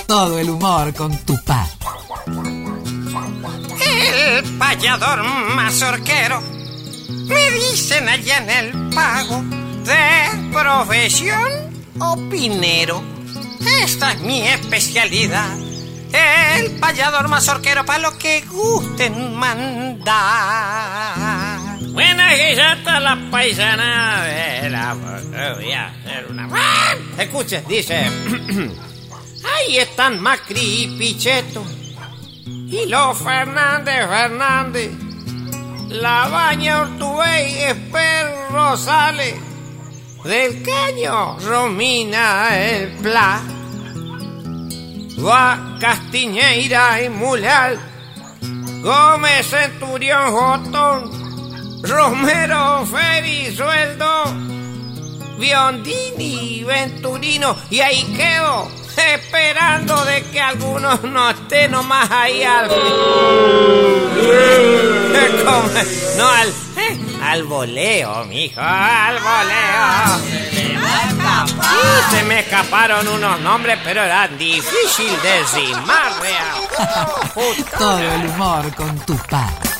Todo el humor con Tupá. El payador mazorquero, me dicen allá en el pago, de profesión opinero. Esta es mi especialidad, el payador mazorquero, para lo que gusten mandar. Buena guisata la paisana de la... Voy a hacer una... Escuche, dice... Ahí están Macri y Pichetto, y los Fernández, Labaña, Ortubey, Esper, Rosales, del Caño, Romina, el Pla, Gua, Castiñeira y Muleal, Gómez, Centurión, Jotón, Romero, Feri, Sueldo, Biondini, Venturino, y ahí quedo, esperando de que algunos no estén nomás ahí al... No, al voleo, mijo, al voleo. Se me escaparon unos nombres, pero eran difícil de decir. Más real. Todo el humor con Tupá.